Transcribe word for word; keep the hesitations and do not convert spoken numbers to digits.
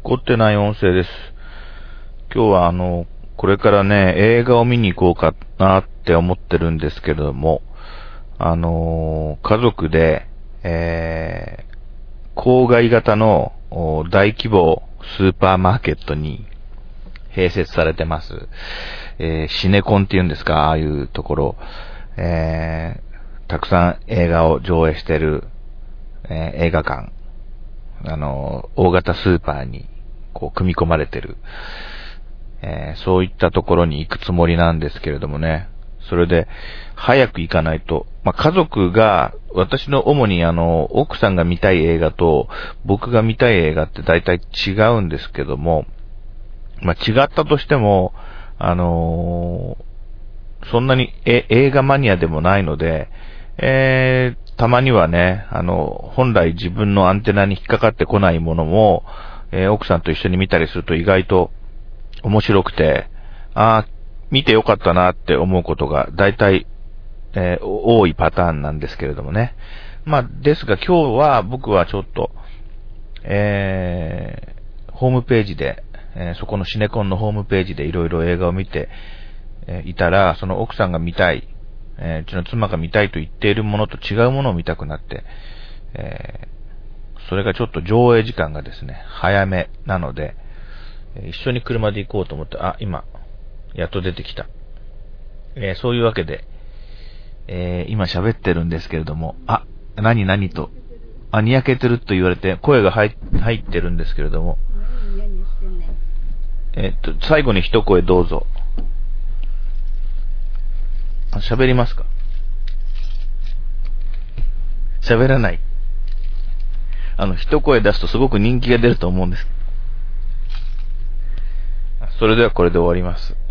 凝ってない音声です。今日はあの、これからね、映画を見に行こうかなって思ってるんですけれども、あのー、家族で、えー、郊外型の大規模スーパーマーケットに併設されてます。えー、シネコンっていうんですか、ああいうところ、えー、たくさん映画を上映してる、えー、映画館、あのー、大型スーパーにこう組み込まれてる、えー、そういったところに行くつもりなんですけれどもね。それで、早く行かないと。まあ、家族が、私の主にあの、奥さんが見たい映画と、僕が見たい映画って大体違うんですけども、まあ、違ったとしても、あのー、そんなにえ映画マニアでもないので、えー、たまにはね、あの、本来自分のアンテナに引っかかってこないものも、えー、奥さんと一緒に見たりすると意外と面白くて、ああ、見てよかったなって思うことが大体、えー、多いパターンなんですけれどもね。まあ、ですが今日は僕はちょっと、えー、ホームページで、えー、そこのシネコンのホームページでいろいろ映画を見て、えー、いたら、その奥さんが見たい、えー、うちの妻が見たいと言っているものと違うものを見たくなって、えー、それがちょっと上映時間がですね、早めなので、一緒に車で行こうと思って、あ、今、やっと出てきた。えー、そういうわけで、えー、今喋ってるんですけれども、あ、何何と、あ、にやけてると言われて、声が入ってるんですけれども、えー、っと、最後に一声どうぞ。喋りますか？喋らない。あの、一声出すとすごく人気が出ると思うんです。それではこれで終わります。